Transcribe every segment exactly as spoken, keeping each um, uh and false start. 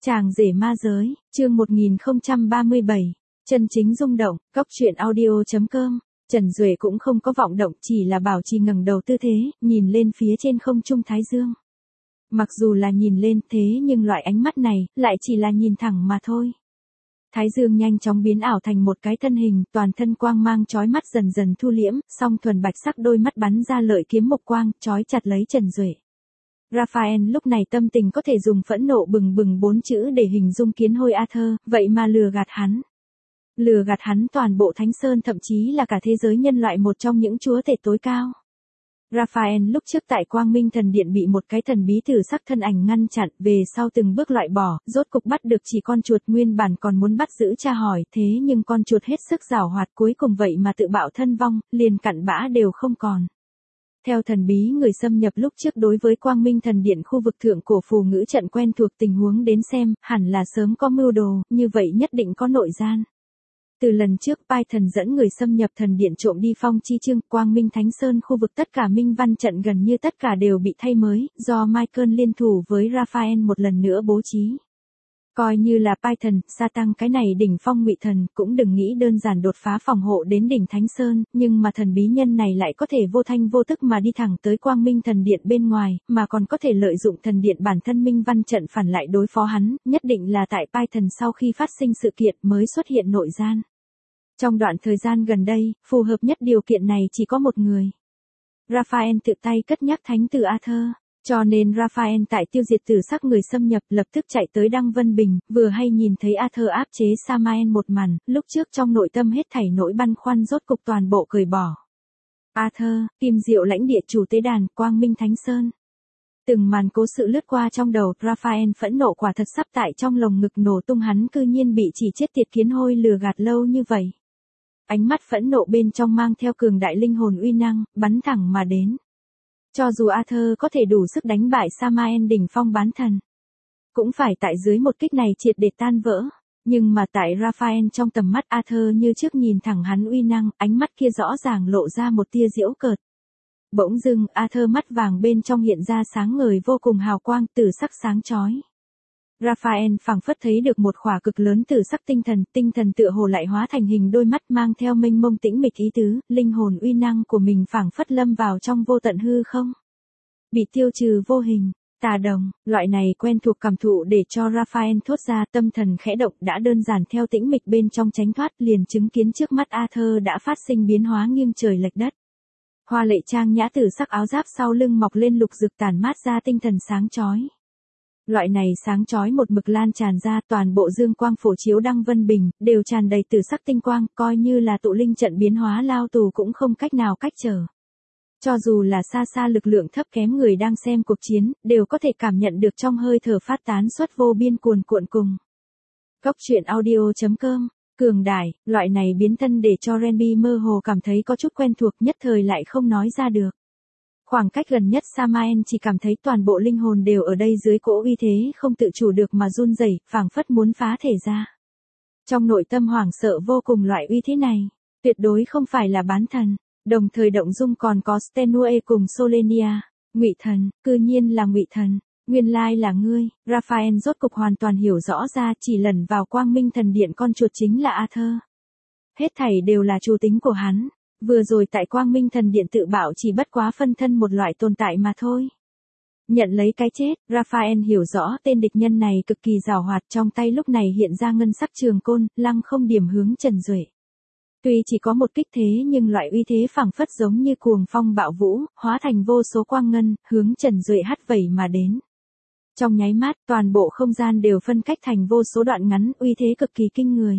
Chàng rể ma giới, chương một nghìn không trăm ba mươi bảy, chân chính rung động, cốc truyện audio chấm com. Trần Duệ cũng không có vọng động, chỉ là bảo trì ngẩng đầu tư thế, nhìn lên phía trên không trung thái dương. Mặc dù là nhìn lên thế nhưng loại ánh mắt này, lại chỉ là nhìn thẳng mà thôi. Thái dương nhanh chóng biến ảo thành một cái thân hình, toàn thân quang mang chói mắt dần dần thu liễm, song thuần bạch sắc đôi mắt bắn ra lợi kiếm mộc quang, chói chặt lấy Trần Duệ. Raphael lúc này tâm tình có thể dùng phẫn nộ bừng bừng bốn chữ để hình dung kiến hôi Arthur, vậy mà lừa gạt hắn. Lừa gạt hắn toàn bộ Thánh Sơn, thậm chí là cả thế giới nhân loại, một trong những chúa tể tối cao. Raphael lúc trước tại Quang Minh Thần Điện bị một cái thần bí tử sắc thân ảnh ngăn chặn, về sau từng bước loại bỏ, rốt cục bắt được chỉ con chuột, nguyên bản còn muốn bắt giữ tra hỏi, thế nhưng con chuột hết sức giảo hoạt, cuối cùng vậy mà tự bạo thân vong, liền cặn bã đều không còn. Theo thần bí người xâm nhập lúc trước đối với Quang Minh Thần Điện khu vực thượng cổ phù ngữ trận quen thuộc tình huống đến xem, hẳn là sớm có mưu đồ, như vậy nhất định có nội gian. Từ lần trước Python dẫn người xâm nhập thần điện trộm đi phong chi chương, Quang Minh Thánh Sơn khu vực tất cả minh văn trận gần như tất cả đều bị thay mới, do Michael liên thủ với Raphael một lần nữa bố trí. Coi như là Python, sa tăng cái này đỉnh phong ngụy thần, cũng đừng nghĩ đơn giản đột phá phòng hộ đến đỉnh Thánh Sơn, nhưng mà thần bí nhân này lại có thể vô thanh vô tức mà đi thẳng tới Quang Minh Thần Điện bên ngoài, mà còn có thể lợi dụng thần điện bản thân minh văn trận phản lại đối phó hắn, nhất định là tại Python sau khi phát sinh sự kiện mới xuất hiện nội gian. Trong đoạn thời gian gần đây, phù hợp nhất điều kiện này chỉ có một người. Raphael tự tay cất nhắc thánh tử Arthur. Cho nên Raphael tại tiêu diệt tử sắc người xâm nhập lập tức chạy tới Đăng Vân Bình, vừa hay nhìn thấy Arthur áp chế Samael một màn, lúc trước trong nội tâm hết thảy nỗi băn khoăn rốt cục toàn bộ cởi bỏ. Arthur, Kim Diệu lãnh địa chủ tế đàn, Quang Minh Thánh Sơn. Từng màn cố sự lướt qua trong đầu, Raphael phẫn nộ quả thật sắp tại trong lồng ngực nổ tung, hắn cư nhiên bị chỉ chết tiệt kiến hôi lừa gạt lâu như vậy. Ánh mắt phẫn nộ bên trong mang theo cường đại linh hồn uy năng, bắn thẳng mà đến. Cho dù Arthur có thể đủ sức đánh bại Samael đỉnh phong bán thần, cũng phải tại dưới một kích này triệt để tan vỡ. Nhưng mà tại Raphael trong tầm mắt, Arthur như trước nhìn thẳng hắn uy năng, ánh mắt kia rõ ràng lộ ra một tia giễu cợt. Bỗng dưng, Arthur mắt vàng bên trong hiện ra sáng ngời vô cùng hào quang, tử sắc sáng chói. Raphael phảng phất thấy được một khỏa cực lớn tử sắc tinh thần, tinh thần tựa hồ lại hóa thành hình đôi mắt mang theo mênh mông tĩnh mịch ý tứ, linh hồn uy năng của mình phảng phất lâm vào trong vô tận hư không. Bị tiêu trừ vô hình, tà đồng, loại này quen thuộc cảm thụ để cho Raphael thốt ra, tâm thần khẽ động, đã đơn giản theo tĩnh mịch bên trong tránh thoát, liền chứng kiến trước mắt Arthur đã phát sinh biến hóa nghiêng trời lệch đất. Hoa lệ trang nhã tử sắc áo giáp sau lưng mọc lên lục rực tản mát ra tinh thần sáng chói. Loại này sáng chói một mực lan tràn ra, toàn bộ dương quang phổ chiếu Đăng Vân Bình, đều tràn đầy tử sắc tinh quang, coi như là tụ linh trận biến hóa lao tù cũng không cách nào cách trở. Cho dù là xa xa lực lượng thấp kém người đang xem cuộc chiến, đều có thể cảm nhận được trong hơi thở phát tán xuất vô biên cuồn cuộn cùng. Cốc truyện audio chấm com, cường đại, loại này biến thân để cho Renby mơ hồ cảm thấy có chút quen thuộc, nhất thời lại không nói ra được. Khoảng cách gần nhất Samael chỉ cảm thấy toàn bộ linh hồn đều ở đây dưới cỗ uy thế không tự chủ được mà run rẩy, phảng phất muốn phá thể ra. Trong nội tâm hoảng sợ vô cùng, loại uy thế này, tuyệt đối không phải là bán thần, đồng thời động dung còn có Stenue cùng Solenia, Ngụy thần, cư nhiên là Ngụy thần, nguyên lai là ngươi. Raphael rốt cục hoàn toàn hiểu rõ ra, chỉ lần vào Quang Minh Thần Điện con chuột chính là Arthur. Hết thảy đều là chủ tính của hắn. Vừa rồi tại Quang Minh Thần Điện tự bạo chỉ bất quá phân thân một loại tồn tại mà thôi. Nhận lấy cái chết, Raphael hiểu rõ tên địch nhân này cực kỳ giàu hoạt, trong tay lúc này hiện ra ngân sắc trường côn, lăng không điểm hướng Trần Duệ. Tuy chỉ có một kích thế nhưng loại uy thế phảng phất giống như cuồng phong bạo vũ, hóa thành vô số quang ngân, hướng Trần Duệ hắt vẩy mà đến. Trong nháy mắt, toàn bộ không gian đều phân cách thành vô số đoạn ngắn, uy thế cực kỳ kinh người.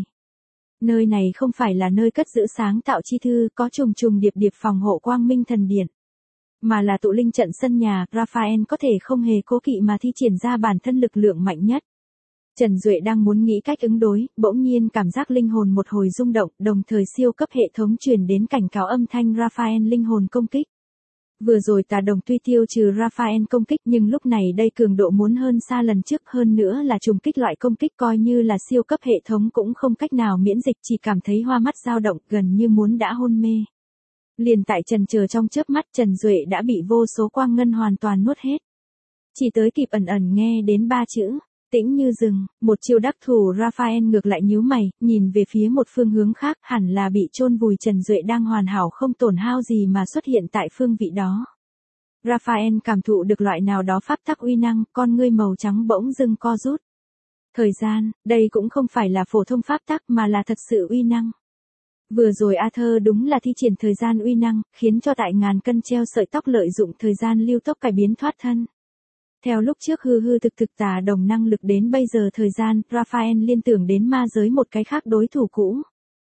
Nơi này không phải là nơi cất giữ sáng tạo chi thư, có trùng trùng điệp điệp phòng hộ Quang Minh Thần Điện, mà là tụ linh trận sân nhà. Raphael có thể không hề cố kỵ mà thi triển ra bản thân lực lượng mạnh nhất. Trần Duệ đang muốn nghĩ cách ứng đối, bỗng nhiên cảm giác linh hồn một hồi rung động, đồng thời siêu cấp hệ thống truyền đến cảnh cáo âm thanh Raphael linh hồn công kích. Vừa rồi tà đồng tuy tiêu trừ Raphael công kích, nhưng lúc này đây cường độ muốn hơn xa lần trước, hơn nữa là trùng kích loại công kích, coi như là siêu cấp hệ thống cũng không cách nào miễn dịch, chỉ cảm thấy hoa mắt dao động, gần như muốn đã hôn mê. Liền tại trần chờ trong chớp mắt, Trần Duệ đã bị vô số quang ngân hoàn toàn nuốt hết. Chỉ tới kịp ẩn ẩn nghe đến ba chữ, Tĩnh như rừng, một chiêu đắc thủ Raphael ngược lại nhíu mày, nhìn về phía một phương hướng khác, hẳn là bị chôn vùi Trần Duệ đang hoàn hảo không tổn hao gì mà xuất hiện tại phương vị đó. Raphael cảm thụ được loại nào đó pháp tắc uy năng, con ngươi màu trắng bỗng dưng co rút. Thời gian, đây cũng không phải là phổ thông pháp tắc mà là thật sự uy năng. Vừa rồi Arthur đúng là thi triển thời gian uy năng, khiến cho tại ngàn cân treo sợi tóc lợi dụng thời gian lưu tốc cải biến thoát thân. Theo lúc trước hư hư thực thực tà đồng năng lực đến bây giờ thời gian, Raphael liên tưởng đến ma giới một cái khác đối thủ cũ.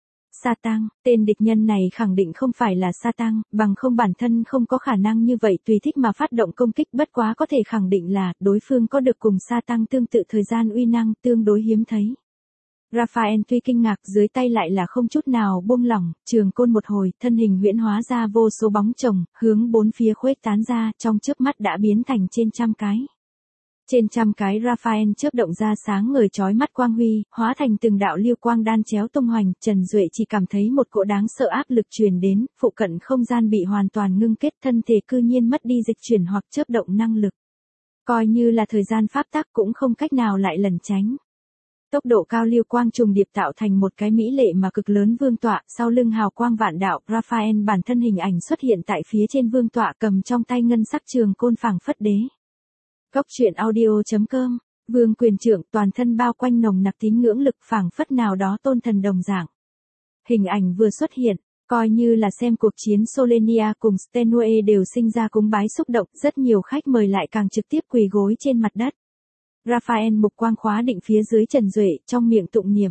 Satan, tên địch nhân này khẳng định không phải là Satan, bằng không bản thân không có khả năng như vậy tùy thích mà phát động công kích, bất quá có thể khẳng định là đối phương có được cùng Satan tương tự thời gian uy năng tương đối hiếm thấy. Raphael tuy kinh ngạc dưới tay lại là không chút nào buông lỏng, trường côn một hồi, thân hình huyễn hóa ra vô số bóng chồng, hướng bốn phía khuếch tán ra, trong chớp mắt đã biến thành trên trăm cái. Trên trăm cái Raphael chớp động ra sáng ngời chói mắt quang huy, hóa thành từng đạo lưu quang đan chéo tung hoành, Trần Duệ chỉ cảm thấy một cỗ đáng sợ áp lực truyền đến, phụ cận không gian bị hoàn toàn ngưng kết, thân thể cư nhiên mất đi dịch chuyển hoặc chớp động năng lực. Coi như là thời gian pháp tắc cũng không cách nào lại lẩn tránh. Tốc độ cao lưu quang trùng điệp tạo thành một cái mỹ lệ mà cực lớn vương tọa, sau lưng hào quang vạn đạo, Raphael bản thân hình ảnh xuất hiện tại phía trên vương tọa cầm trong tay ngân sắc trường côn phảng phất đế. Góc truyện audio chấm com, vương quyền trưởng toàn thân bao quanh nồng nặc tín ngưỡng lực phảng phất nào đó tôn thần đồng dạng. Hình ảnh vừa xuất hiện, coi như là xem cuộc chiến Solenia cùng Stenue đều sinh ra cúng bái xúc động, rất nhiều khách mời lại càng trực tiếp quỳ gối trên mặt đất. Raphael mục quang khóa định phía dưới Trần Duệ, trong miệng tụng niệm.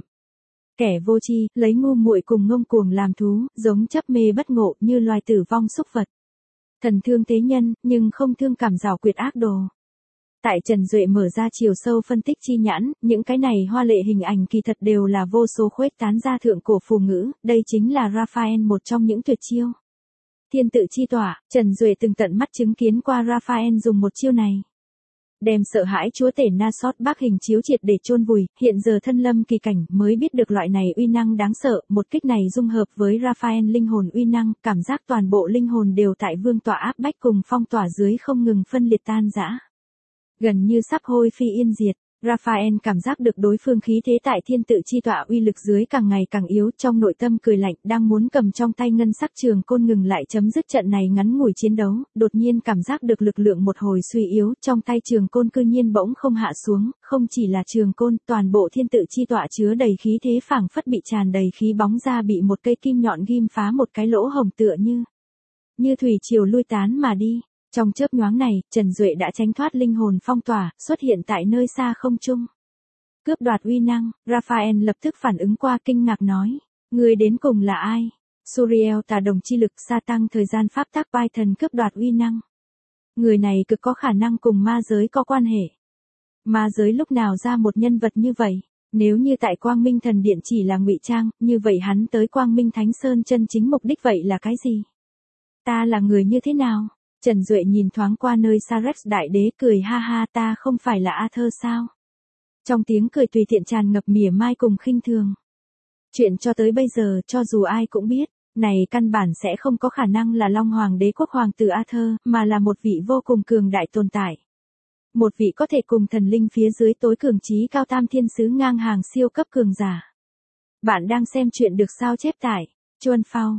Kẻ vô tri, lấy ngu muội cùng ngông cuồng làm thú, giống chấp mê bất ngộ như loài tử vong xúc vật. Thần thương tế nhân, nhưng không thương cảm giảo quyệt ác đồ. Tại Trần Duệ mở ra chiều sâu phân tích chi nhãn, những cái này hoa lệ hình ảnh kỳ thật đều là vô số khuếch tán ra thượng cổ phù ngữ, đây chính là Raphael một trong những tuyệt chiêu. Thiên tự chi tỏa, Trần Duệ từng tận mắt chứng kiến qua Raphael dùng một chiêu này. Đem sợ hãi chúa tể Nasot Bắc hình chiếu triệt để chôn vùi, hiện giờ thân lâm kỳ cảnh mới biết được loại này uy năng đáng sợ, một kích này dung hợp với Raphael linh hồn uy năng, cảm giác toàn bộ linh hồn đều tại vương tọa áp bách cùng phong tỏa dưới không ngừng phân liệt tan rã. Gần như sắp hôi phi yên diệt, Raphael cảm giác được đối phương khí thế tại thiên tự chi tọa uy lực dưới càng ngày càng yếu, trong nội tâm cười lạnh, đang muốn cầm trong tay ngân sắc trường côn ngừng lại chấm dứt trận này ngắn ngủi chiến đấu, đột nhiên cảm giác được lực lượng một hồi suy yếu, trong tay trường côn cư nhiên bỗng không hạ xuống, không chỉ là trường côn, toàn bộ thiên tự chi tọa chứa đầy khí thế phảng phất bị tràn đầy khí bóng ra bị một cây kim nhọn ghim phá một cái lỗ hồng tựa như như thủy triều lui tán mà đi. Trong chớp nhoáng này, Trần Duệ đã tránh thoát linh hồn phong tỏa, xuất hiện tại nơi xa không trung. Cướp đoạt uy năng, Raphael lập tức phản ứng qua kinh ngạc nói. Người đến cùng là ai? Suriel tà đồng chi lực gia tăng thời gian pháp tắc Python cướp đoạt uy năng. Người này cực có khả năng cùng ma giới có quan hệ. Ma giới lúc nào ra một nhân vật như vậy? Nếu như tại Quang Minh Thần Điện chỉ là ngụy trang, như vậy hắn tới Quang Minh Thánh Sơn chân chính mục đích vậy là cái gì? Ta là người như thế nào? Trần Duệ nhìn thoáng qua nơi xa Rex đại đế cười ha ha, ta không phải là Arthur sao? Trong tiếng cười tùy tiện tràn ngập mỉa mai cùng khinh thường. Chuyện cho tới bây giờ cho dù ai cũng biết, này căn bản sẽ không có khả năng là Long Hoàng đế quốc hoàng tử Arthur, mà là một vị vô cùng cường đại tồn tại. Một vị có thể cùng thần linh phía dưới tối cường trí cao tam thiên sứ ngang hàng siêu cấp cường giả. Bạn đang xem chuyện được sao chép tải. Chuan Phao,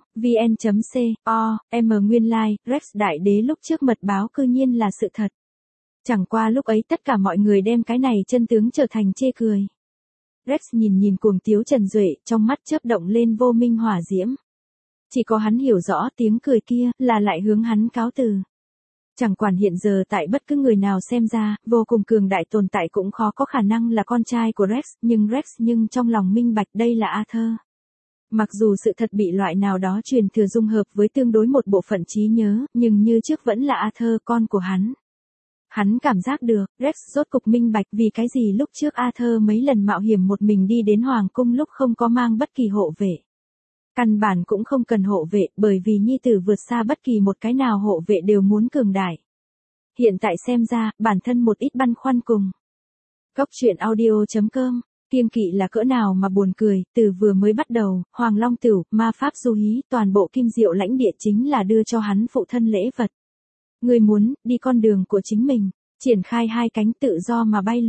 vn.co, m nguyên lai, like, Rex đại đế lúc trước mật báo cư nhiên là sự thật. Chẳng qua lúc ấy tất cả mọi người đem cái này chân tướng trở thành chê cười. Rex nhìn nhìn cuồng tiếu Trần Duệ, trong mắt chớp động lên vô minh hỏa diễm. Chỉ có hắn hiểu rõ tiếng cười kia là lại hướng hắn cáo từ. Chẳng quản hiện giờ tại bất cứ người nào xem ra, vô cùng cường đại tồn tại cũng khó có khả năng là con trai của Rex, nhưng Rex nhưng trong lòng minh bạch đây là Arthur. Mặc dù sự thật bị loại nào đó truyền thừa dung hợp với tương đối một bộ phận trí nhớ, nhưng như trước vẫn là Arthur con của hắn. Hắn cảm giác được, Rex rốt cục minh bạch vì cái gì lúc trước Arthur mấy lần mạo hiểm một mình đi đến Hoàng cung lúc không có mang bất kỳ hộ vệ. Căn bản cũng không cần hộ vệ, bởi vì nhi tử vượt xa bất kỳ một cái nào hộ vệ đều muốn cường đại. Hiện tại xem ra, bản thân một ít băn khoăn cùng. Góc truyện audio chấm com, kiêng kỵ là cỡ nào mà buồn cười, từ vừa mới bắt đầu, Hoàng Long Tửu, ma pháp du hí, toàn bộ kim diệu lãnh địa chính là đưa cho hắn phụ thân lễ vật. Người muốn, đi con đường của chính mình, triển khai hai cánh tự do mà bay lượn.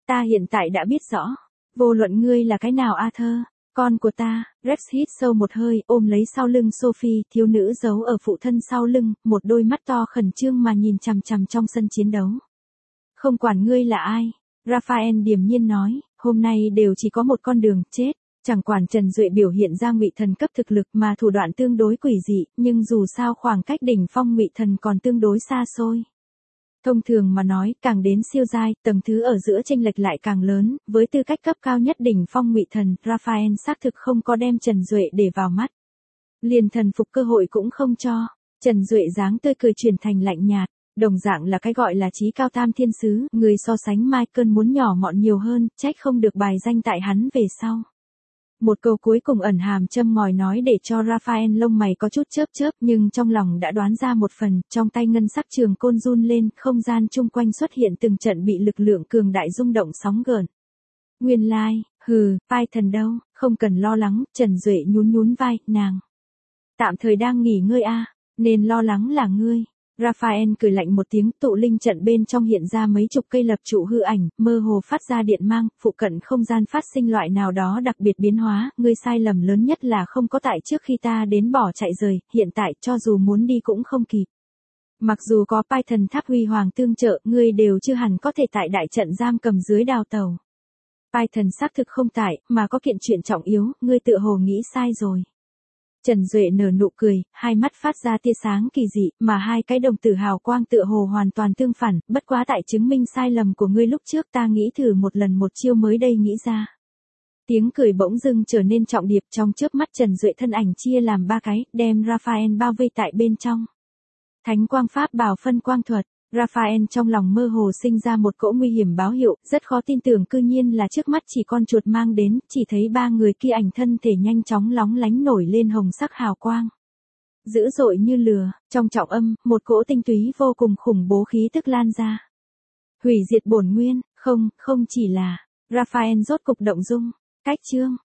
Ta hiện tại đã biết rõ. Vô luận ngươi là cái nào Arthur, con của ta. Rex hít sâu một hơi, ôm lấy sau lưng Sophie, thiếu nữ giấu ở phụ thân sau lưng, một đôi mắt to khẩn trương mà nhìn chằm chằm trong sân chiến đấu. Không quản ngươi là ai, Raphael điềm nhiên nói, hôm nay đều chỉ có một con đường, chết. Chẳng quản Trần Duệ biểu hiện ra ngụy thần cấp thực lực mà thủ đoạn tương đối quỷ dị, nhưng dù sao khoảng cách đỉnh phong ngụy thần còn tương đối xa xôi. Thông thường mà nói, càng đến siêu giai, tầng thứ ở giữa chênh lệch lại càng lớn, với tư cách cấp cao nhất đỉnh phong ngụy thần, Raphael xác thực không có đem Trần Duệ để vào mắt. Liền thần phục cơ hội cũng không cho. Trần Duệ dáng tươi cười chuyển thành lạnh nhạt, đồng dạng là cái gọi là chí cao tam thiên sứ, người so sánh Michael muốn nhỏ mọn nhiều hơn, trách không được bài danh tại hắn về sau. Một câu cuối cùng ẩn hàm châm ngòi nói để cho Raphael lông mày có chút chớp chớp, nhưng trong lòng đã đoán ra một phần, trong tay ngân sắc trường côn run lên, không gian chung quanh xuất hiện từng trận bị lực lượng cường đại rung động sóng gợn. Nguyên lai, like, hừ, Python đâu, không cần lo lắng, Trần Duệ nhún nhún vai, nàng. Tạm thời đang nghỉ ngơi a, nên lo lắng là ngươi. Raphael cười lạnh một tiếng, tụ linh trận bên trong hiện ra mấy chục cây lập trụ hư ảnh, mơ hồ phát ra điện mang, phụ cận không gian phát sinh loại nào đó đặc biệt biến hóa, ngươi sai lầm lớn nhất là không có tại trước khi ta đến bỏ chạy rời, hiện tại cho dù muốn đi cũng không kịp. Mặc dù có Python tháp huy hoàng tương trợ, ngươi đều chưa hẳn có thể tại đại trận giam cầm dưới đào tàu. Python xác thực không tại, mà có kiện chuyện trọng yếu, ngươi tự hồ nghĩ sai rồi. Trần Duệ nở nụ cười, hai mắt phát ra tia sáng kỳ dị, mà hai cái đồng tử hào quang tựa hồ hoàn toàn tương phản, bất quá tại chứng minh sai lầm của ngươi lúc trước ta nghĩ thử một lần một chiêu mới đây nghĩ ra. Tiếng cười bỗng dưng trở nên trọng điệp, trong chớp mắt Trần Duệ thân ảnh chia làm ba cái, đem Raphael bao vây tại bên trong. Thánh quang pháp bảo phân quang thuật. Raphael trong lòng mơ hồ sinh ra một cỗ nguy hiểm báo hiệu, rất khó tin tưởng cư nhiên là trước mắt chỉ con chuột mang đến, chỉ thấy ba người kia ảnh thân thể nhanh chóng lóng lánh nổi lên hồng sắc hào quang. Dữ dội như lửa, trong trọng âm, một cỗ tinh túy vô cùng khủng bố khí tức lan ra. Hủy diệt bổn nguyên, không, không chỉ là, Raphael rốt cục động dung, cách chương.